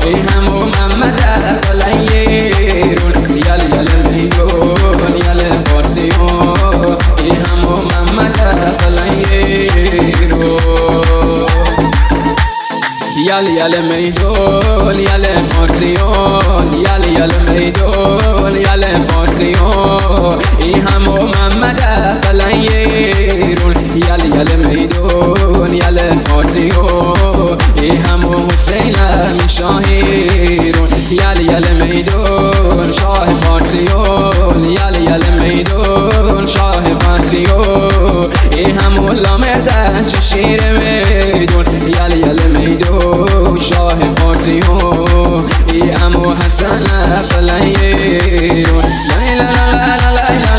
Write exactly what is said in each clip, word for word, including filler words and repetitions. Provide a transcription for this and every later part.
ای همو محمد قلیرون یال یال میدون یال فارسیون ای همو محمد قلیرون یال یال میدون یال فارسیون یال یال میدون یال فارسیون ای همو محمد قلیرون یال یال میدون یال فارسیون ای همو حسین شاهیرون یال یال میدون شاه فارسیون یال یال میدون شاه فارسیون ای همو لامردن چشیر میدون یال یال میدون شاه فارسیون ای همو حسن قلیرون لا لا لا لا لا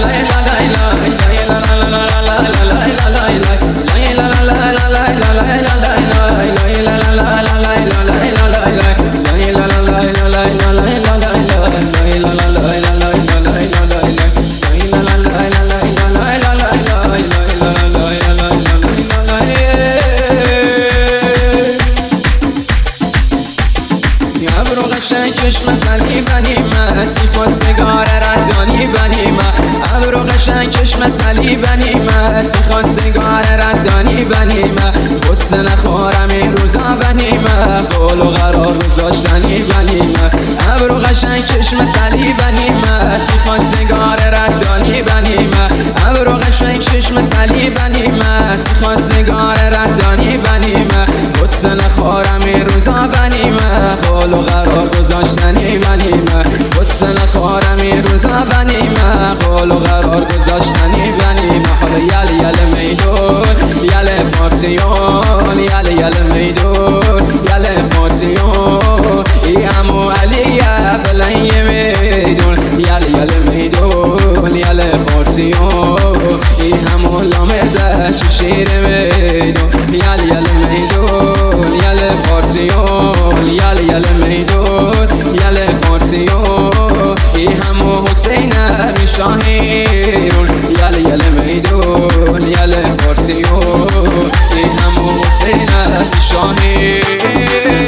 چشم سلی بنی مسیح خواستگار ردانی بنی من ابرو قشنگ چشم سلی بنی مسیح خواستگار ردانی بنی من غصه نخورم این روزا بنی من قول و قرار گذاشتنی بنی من ابرو قشنگ چشم سلی بنی مسیح خواستگار ردانی بنی من ابرو قشنگ چشم سلی بنی مسیح خواستگار ردانی بنی من غصه نخورم این روزا بنی من قول و قرار گذاشتنی بنی من غصه نخورم این روزا بنی من قول و قرار گذاشتنی بنی من حالا یال یال میدون یال فارسیون یال یال میدون یال فارسیون ای همو علی قلی میدون یال یال میدون یال فارسیون ای همو لامرده چشیر میدون یال یال میدون یال فارسیون یال یال میدون یال فارسیون ای همو حسین شاهیرون یال یال میدون یال فارسیون ای همو حسین شاهیرون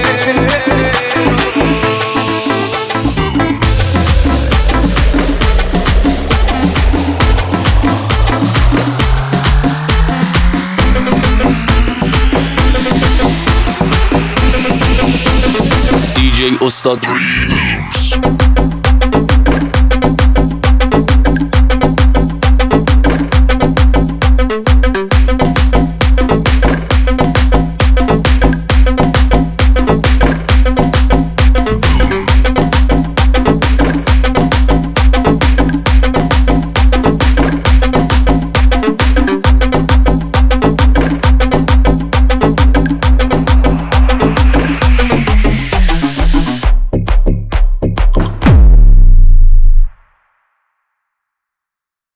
دی جی استاد